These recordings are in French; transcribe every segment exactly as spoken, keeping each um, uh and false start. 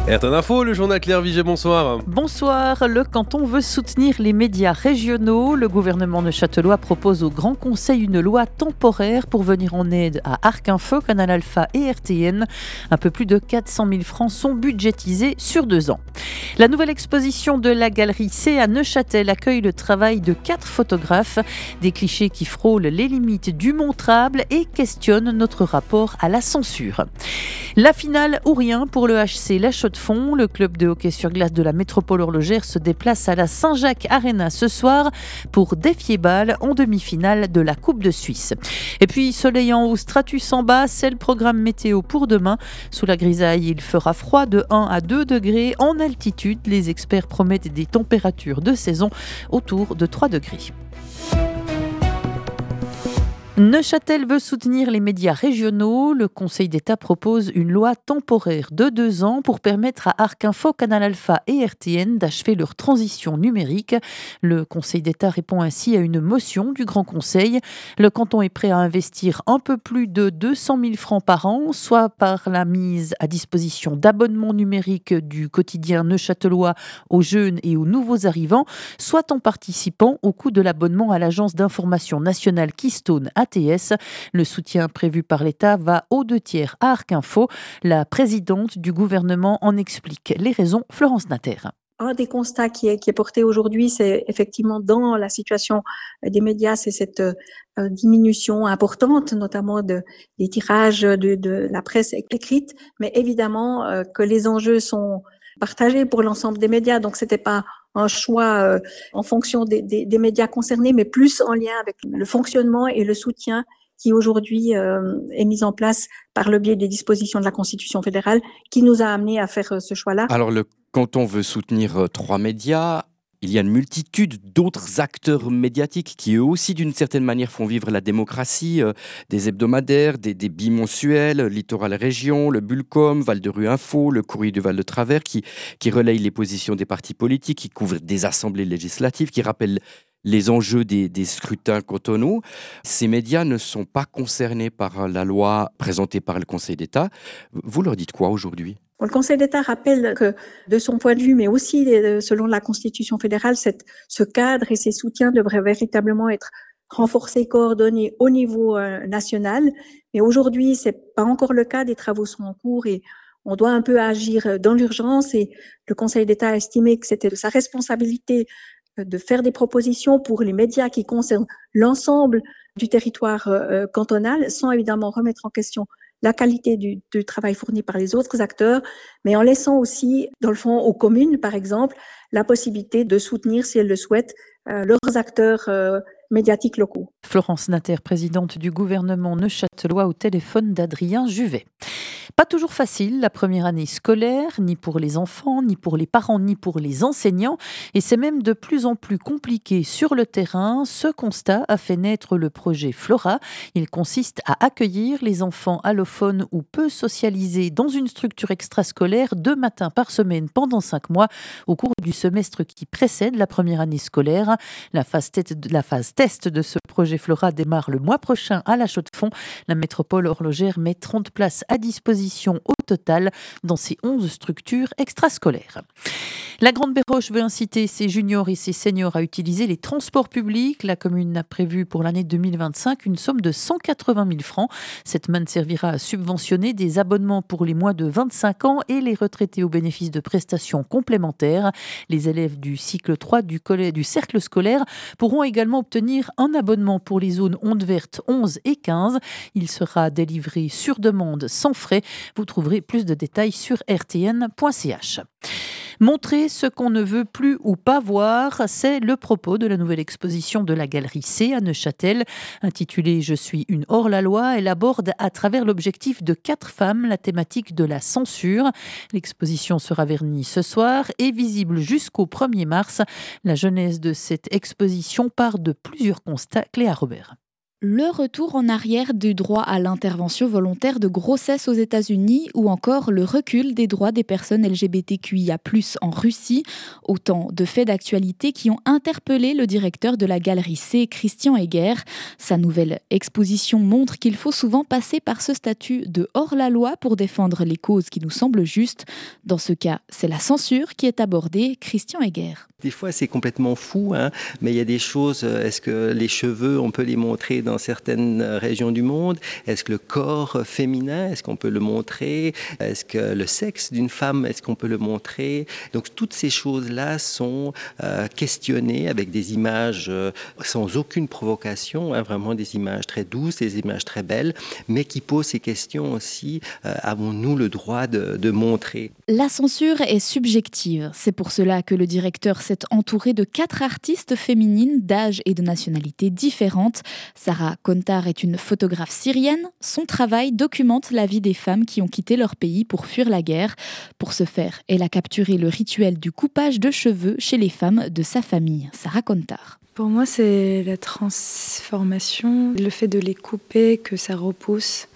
R T N Info, le journal Claire Vigée, bonsoir. Bonsoir, le canton veut soutenir les médias régionaux. Le gouvernement neuchâtelois propose au Grand Conseil une loi temporaire pour venir en aide à Arc Info, Canal Alpha et R T N. Un peu plus de quatre cent mille francs sont budgétisés sur deux ans. La nouvelle exposition de la Galerie C à Neuchâtel accueille le travail de quatre photographes. Des clichés qui frôlent les limites du montrable et questionnent notre rapport à la censure. La finale ou rien pour le H C La Chaux-de-Fonds. Le club de hockey sur glace de la métropole horlogère se déplace à la Saint-Jacques Arena ce soir pour défier Bâle en demi-finale de la Coupe de Suisse. Et puis soleil en haut, stratus en bas, c'est le programme météo pour demain. Sous la grisaille, il fera froid de un à deux degrés. En altitude, les experts promettent des températures de saison autour de trois degrés. Neuchâtel veut soutenir les médias régionaux. Le Conseil d'État propose une loi temporaire de deux ans pour permettre à Arc Info, Canal Alpha et R T N d'achever leur transition numérique. Le Conseil d'État répond ainsi à une motion du Grand Conseil. Le canton est prêt à investir un peu plus de deux cent mille francs par an, soit par la mise à disposition d'abonnements numériques du quotidien neuchâtelois aux jeunes et aux nouveaux arrivants, soit en participant au coût de l'abonnement à l'agence d'information nationale Keystone A T S. Le soutien prévu par l'État va aux deux tiers à Arc Info. La présidente du gouvernement en explique les raisons, Florence Natter. Un des constats qui est, qui est porté aujourd'hui, c'est effectivement dans la situation des médias, c'est cette euh, diminution importante, notamment de, des tirages de, de la presse écrite, mais évidemment euh, que les enjeux sont partagés pour l'ensemble des médias, donc c'était pas un choix euh, en fonction des, des, des médias concernés, mais plus en lien avec le fonctionnement et le soutien qui aujourd'hui euh, est mis en place par le biais des dispositions de la Constitution fédérale, qui nous a amené à faire euh, ce choix-là. Alors, le canton veut soutenir euh, trois médias. Il y a une multitude d'autres acteurs médiatiques qui, eux aussi, d'une certaine manière, font vivre la démocratie. Euh, des hebdomadaires, des, des bimensuels, Littoral Région, le Bulcom, Val de Rue Info, le Courrier du Val de Travers, qui, qui relayent les positions des partis politiques, qui couvrent des assemblées législatives, qui rappellent les enjeux des, des scrutins cantonaux. Ces médias ne sont pas concernés par la loi présentée par le Conseil d'État. Vous leur dites quoi aujourd'hui ? Le Conseil d'État rappelle que, de son point de vue, mais aussi selon la Constitution fédérale, cette, ce cadre et ces soutiens devraient véritablement être renforcés, coordonnés au niveau euh, national. Mais aujourd'hui, c'est pas encore le cas. Des travaux sont en cours et on doit un peu agir dans l'urgence. Et le Conseil d'État a estimé que c'était de sa responsabilité de faire des propositions pour les médias qui concernent l'ensemble du territoire euh, cantonal, sans évidemment remettre en question la qualité du, du travail fourni par les autres acteurs, mais en laissant aussi, dans le fond, aux communes, par exemple, la possibilité de soutenir, si elles le souhaitent, euh, leurs acteurs euh, médiatiques locaux. Florence Natter, présidente du gouvernement neuchâtelois, au téléphone d'Adrien Juvet. Pas toujours facile la première année scolaire, ni pour les enfants, ni pour les parents, ni pour les enseignants. Et c'est même de plus en plus compliqué sur le terrain. Ce constat a fait naître le projet Flora. Il consiste à accueillir les enfants allophones ou peu socialisés dans une structure extrascolaire deux matins par semaine pendant cinq mois au cours du semestre qui précède la première année scolaire. La phase, tête, la phase test de ce projet Flora démarre le mois prochain à La Chaux-de-Fonds. La métropole horlogère met trente places à disposition au total dans ces onze structures extrascolaires. La Grande Béroche veut inciter ses juniors et ses seniors à utiliser les transports publics. La commune a prévu pour l'année deux mille vingt-cinq une somme de cent quatre-vingt mille francs. Cette manne servira à subventionner des abonnements pour les moins de vingt-cinq ans et les retraités au bénéfice de prestations complémentaires. Les élèves du cycle trois du, collège, du cercle scolaire pourront également obtenir un abonnement pour les zones ondes vertes onze et quinze. Il sera délivré sur demande sans frais. Vous trouverez plus de détails sur r t n point c h. Montrer ce qu'on ne veut plus ou pas voir, c'est le propos de la nouvelle exposition de la Galerie C à Neuchâtel. Intitulée « Je suis une hors-la-loi », elle aborde à travers l'objectif de quatre femmes la thématique de la censure. L'exposition sera vernie ce soir et visible jusqu'au premier mars. La genèse de cette exposition part de plusieurs constats. Cléa Robert. Le retour en arrière du droit à l'intervention volontaire de grossesse aux États-Unis ou encore le recul des droits des personnes L G B T Q I A plus, en Russie, autant de faits d'actualité qui ont interpellé le directeur de la Galerie C, Christian Egger. Sa nouvelle exposition montre qu'il faut souvent passer par ce statut de hors-la-loi pour défendre les causes qui nous semblent justes. Dans ce cas, c'est la censure qui est abordée. Christian Egger. Des fois, c'est complètement fou, hein, mais il y a des choses. Est-ce que les cheveux, on peut les montrer dans certaines régions du monde? Est-ce que le corps féminin, est-ce qu'on peut le montrer? Est-ce que le sexe d'une femme, est-ce qu'on peut le montrer? Donc, toutes ces choses-là sont euh, questionnées avec des images euh, sans aucune provocation, hein, vraiment des images très douces, des images très belles, mais qui posent ces questions aussi. Euh, avons-nous le droit de, de montrer? La censure est subjective. C'est pour cela que le directeur s'est entouré de quatre artistes féminines d'âge et de nationalité différentes. Sarah Kontar est une photographe syrienne. Son travail documente la vie des femmes qui ont quitté leur pays pour fuir la guerre. Pour ce faire, elle a capturé le rituel du coupage de cheveux chez les femmes de sa famille. Sarah Kontar. Pour moi, c'est la transformation, le fait de les couper, que ça repousse.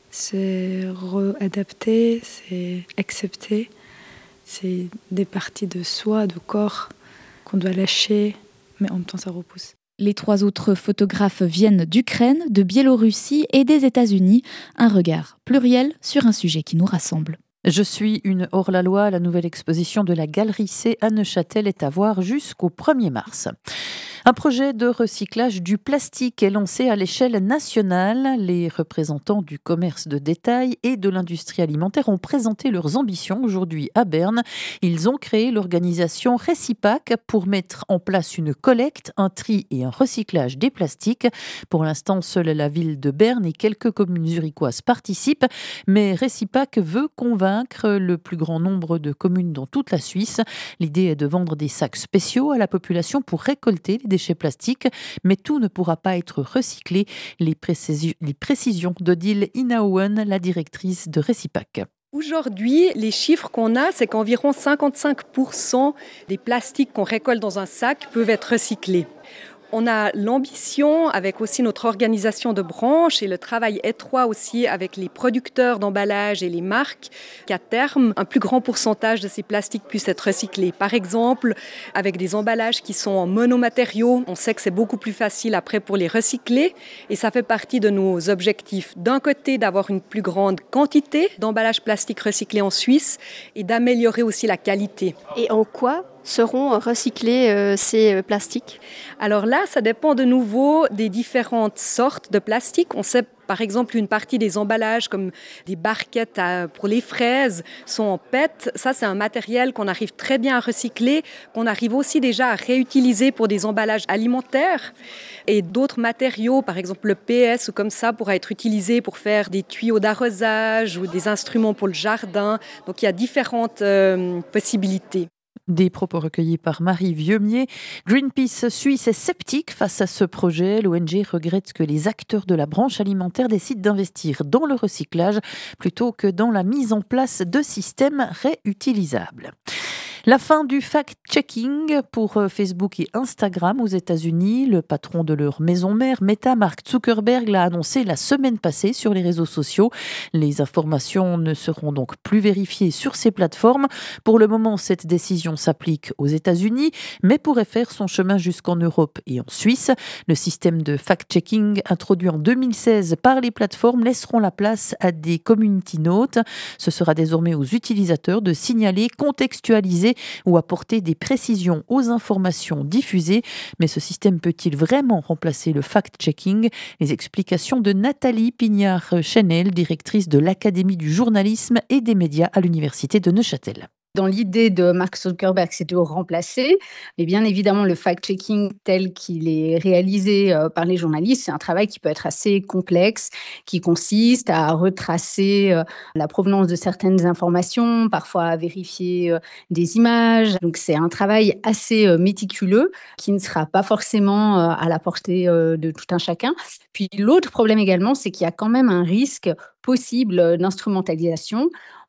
C'est réadapter, c'est accepter. C'est des parties de soi, de corps qu'on doit lâcher, mais en même temps ça repousse. Les trois autres photographes viennent d'Ukraine, de Biélorussie et des États-Unis. Un regard pluriel sur un sujet qui nous rassemble. Je suis une hors-la-loi. La nouvelle exposition de la Galerie C à Neuchâtel est à voir jusqu'au premier mars. Un projet de recyclage du plastique est lancé à l'échelle nationale. Les représentants du commerce de détail et de l'industrie alimentaire ont présenté leurs ambitions aujourd'hui à Berne. Ils ont créé l'organisation Recipac pour mettre en place une collecte, un tri et un recyclage des plastiques. Pour l'instant, seule la ville de Berne et quelques communes zurichoises participent, mais Recipac veut convaincre le plus grand nombre de communes dans toute la Suisse. L'idée est de vendre des sacs spéciaux à la population pour récolter les déchets plastiques, mais tout ne pourra pas être recyclé. Les, précisions, les précisions d'Odile Inaouen, la directrice de Recipac. Aujourd'hui, les chiffres qu'on a, c'est qu'environ cinquante-cinq pour cent des plastiques qu'on récolte dans un sac peuvent être recyclés. On a l'ambition, avec aussi notre organisation de branche et le travail étroit aussi avec les producteurs d'emballages et les marques, qu'à terme, un plus grand pourcentage de ces plastiques puissent être recyclés. Par exemple, avec des emballages qui sont en monomatériaux, on sait que c'est beaucoup plus facile après pour les recycler et ça fait partie de nos objectifs. D'un côté, d'avoir une plus grande quantité d'emballages plastiques recyclés en Suisse et d'améliorer aussi la qualité. Et en quoi seront recyclés euh, ces plastiques? Alors là, ça dépend de nouveau des différentes sortes de plastique. On sait par exemple une partie des emballages comme des barquettes à, pour les fraises sont en P E T. Ça, c'est un matériel qu'on arrive très bien à recycler, qu'on arrive aussi déjà à réutiliser pour des emballages alimentaires. Et d'autres matériaux, par exemple le P S ou comme ça, pourra être utilisé pour faire des tuyaux d'arrosage ou des instruments pour le jardin. Donc il y a différentes euh, possibilités. Des propos recueillis par Marie Vieumier. Greenpeace Suisse est sceptique face à ce projet. L'O N G regrette que les acteurs de la branche alimentaire décident d'investir dans le recyclage plutôt que dans la mise en place de systèmes réutilisables. La fin du fact-checking pour Facebook et Instagram aux États-Unis. Le patron de leur maison mère, Meta, Mark Zuckerberg, l'a annoncé la semaine passée sur les réseaux sociaux. Les informations ne seront donc plus vérifiées sur ces plateformes. Pour le moment, cette décision s'applique aux États-Unis, mais pourrait faire son chemin jusqu'en Europe et en Suisse. Le système de fact-checking introduit en deux mille seize par les plateformes laisseront la place à des community notes. Ce sera désormais aux utilisateurs de signaler, contextualiser ou apporter des précisions aux informations diffusées. Mais ce système peut-il vraiment remplacer le fact-checking? Les explications de Nathalie Pignard-Chenel, directrice de l'Académie du journalisme et des médias à l'Université de Neuchâtel. Dans l'idée de Mark Zuckerberg, c'est de remplacer. Mais bien évidemment, le fact-checking tel qu'il est réalisé euh, par les journalistes, c'est un travail qui peut être assez complexe, qui consiste à retracer euh, la provenance de certaines informations, parfois à vérifier euh, des images. Donc c'est un travail assez euh, méticuleux qui ne sera pas forcément euh, à la portée euh, de tout un chacun. Puis l'autre problème également, c'est qu'il y a quand même un risque possible d'instrumentalisation.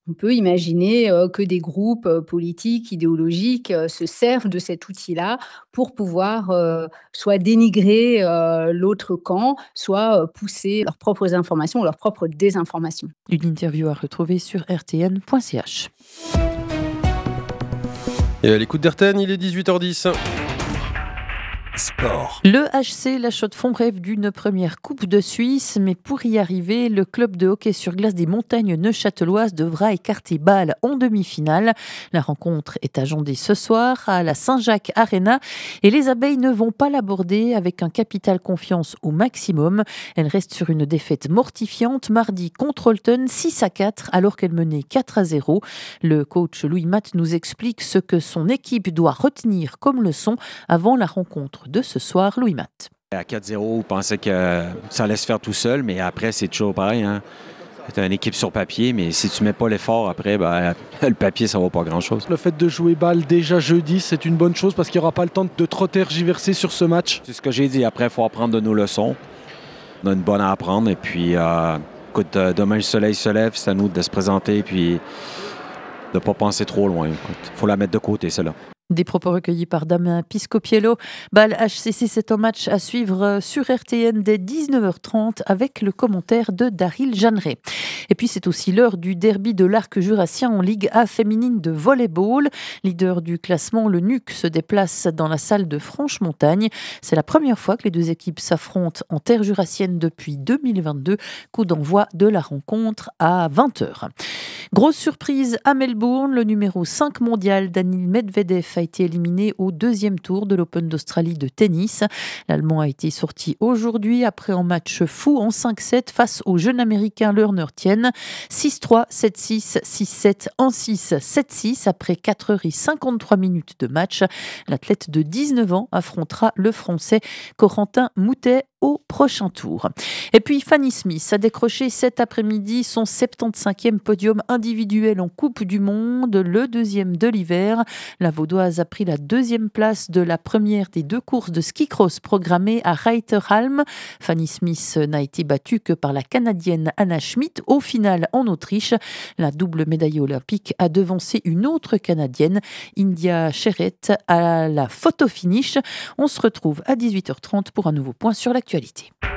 On peut imaginer euh, que des groupes euh, politiques, idéologiques euh, se servent de cet outil-là pour pouvoir euh, soit dénigrer euh, l'autre camp, soit euh, pousser leurs propres informations ou leurs propres désinformations. Une interview à retrouver sur r t n point c h. Et à l'écoute d'R T N, il est dix-huit heures dix. Sport. Le H C La Chaux-de-Fonds rêve d'une première Coupe de Suisse, mais pour y arriver, le club de hockey sur glace des montagnes neuchâteloises devra écarter Bâle en demi-finale. La rencontre est agendée ce soir à la Saint-Jacques Arena et les abeilles ne vont pas l'aborder avec un capital confiance au maximum. Elles restent sur une défaite mortifiante mardi contre Holton six à quatre alors qu'elle menait quatre à zéro. Le coach Louis Matt nous explique ce que son équipe doit retenir comme leçon avant la rencontre de ce soir. Louis Matt. À quatre zéro, on pensait que ça allait se faire tout seul, mais après, c'est toujours pareil. Hein. Tu as une équipe sur papier, mais si tu ne mets pas l'effort après, ben, le papier, ça ne vaut pas grand-chose. Le fait de jouer Bâle déjà jeudi, c'est une bonne chose parce qu'il n'y aura pas le temps de trop tergiverser sur ce match. C'est ce que j'ai dit. Après, il faut apprendre de nos leçons. On a une bonne à apprendre. Et puis, euh, écoute, demain, le soleil se lève. C'est à nous de se présenter et puis de ne pas penser trop loin. Il faut la mettre de côté, celle-là. Des propos recueillis par Damien Piscopiello. Bâle H C C, c'est un match à suivre sur R T N dès dix-neuf heures trente avec le commentaire de Daryl Jeanneret. Et puis c'est aussi l'heure du derby de l'Arc jurassien en Ligue A féminine de volleyball. Leader du classement, le N U C se déplace dans la salle de Franche-Montagne. C'est la première fois que les deux équipes s'affrontent en terre jurassienne depuis deux mille vingt-deux. Coup d'envoi de la rencontre à vingt heures. Grosse surprise à Melbourne, le numéro cinq mondial Daniil Medvedev a été éliminé au deuxième tour de l'Open d'Australie de tennis. L'Allemand a été sorti aujourd'hui après un match fou en cinq sept face au jeune américain Lerner Tien. six trois, sept six, six sept, un six, sept six après quatre heures cinquante-trois minutes de match. L'athlète de dix-neuf ans affrontera le français Corentin Moutet au prochain tour. Et puis Fanny Smith a décroché cet après-midi son soixante-quinzième podium individuel en Coupe du Monde, le deuxième de l'hiver. La Vaudoise a pris la deuxième place de la première des deux courses de ski cross programmées à Reiteralm. Fanny Smith n'a été battue que par la Canadienne Anna Schmidt au final en Autriche. La double médaille olympique a devancé une autre Canadienne, India Sherrett, à la photo finish. On se retrouve à dix-huit heures trente pour un nouveau point sur l'actualité.